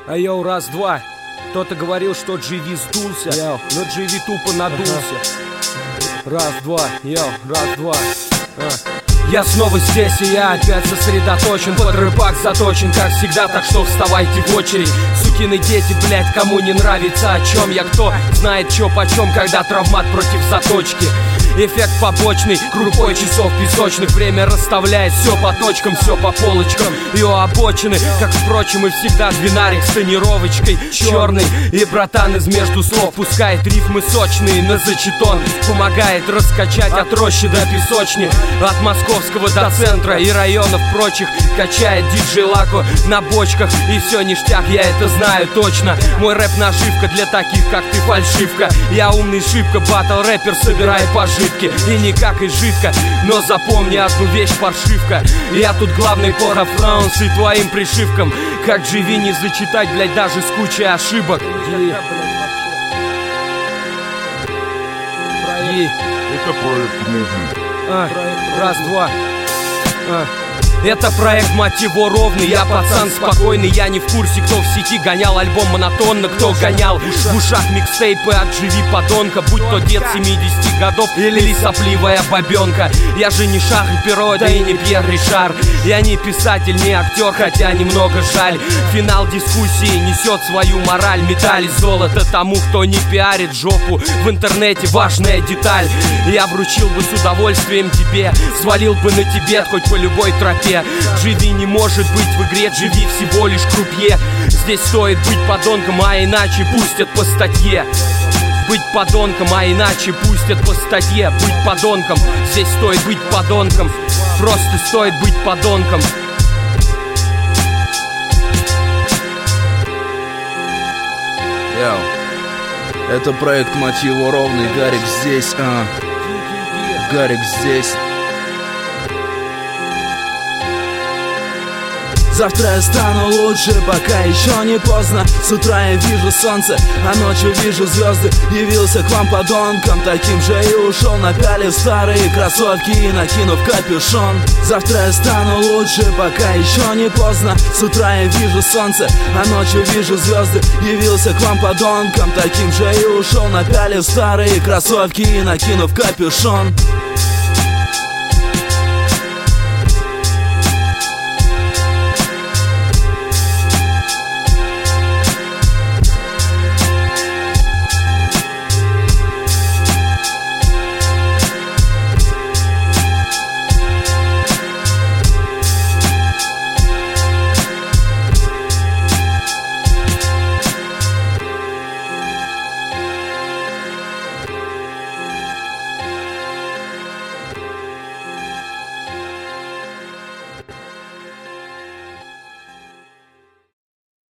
Йоу, раз-два. Кто-то говорил, что GV сдулся, но GV тупо надулся. Раз-два, йоу, раз-два. Я снова здесь, и я опять сосредоточен. Под рыбак заточен, как всегда, так что вставайте в очередь. Сукины дети, блять, кому не нравится, о чем я, кто знает, чё почем, когда травмат против заточки. Эффект побочный, группой часов песочных. Время расставляет все по точкам, все по полочкам. И у обочины, как впрочем и всегда, двинарик с тонировочкой черный. И братан из между слов пускает рифмы сочные на зачетон. Помогает раскачать от рощи до песочни, от московского до центра и районов прочих. Качает диджей Лако на бочках, и все ништяк, я это знаю точно. Мой рэп наживка для таких, как ты, фальшивка. Я умный шибко, батл рэпер, собирай пожитки. И никак и жидко, но запомни одну вещь, паршивка. Я тут главный по Франс и твоим пришивкам. Как GV не зачитать, блять, даже с кучей ошибок. Это проект Movement. Раз-два. Это проект, мать его, ровный. Я пацан спокойный, я не в курсе, кто в сети гонял альбом монотонно, кто гонял в ушах микстейпы от GV подонка. Будь то дед 70 годов или сопливая бабенка. Я же не Шах и Перо, да и не Пьер Ришар. Я не писатель, не актер, хотя немного жаль. Финал дискуссии несет свою мораль. Медаль золота тому, кто не пиарит жопу в интернете, важная деталь. Я вручил бы с удовольствием тебе, свалил бы на Тибет хоть по любой тропе. GV не может быть в игре, GV всего лишь крупье. Здесь стоит быть подонком, а иначе пустят по статье. Быть подонком, а иначе пустят по статье. Быть подонком, здесь стоит быть подонком. Просто стоит быть подонком. Йоу. Это проект, мать его, ровный. Гарик здесь, Гарик здесь. Завтра я стану лучше, пока еще не поздно. С утра я вижу солнце, а ночью вижу звезды. Явился к вам подонком, таким же и ушел, напялив старые кроссовки и накинув капюшон. Завтра я стану лучше, пока еще не поздно. С утра я вижу солнце, а ночью вижу звезды. Явился к вам подонком, таким же и ушел, напялив старые кроссовки и накинув капюшон.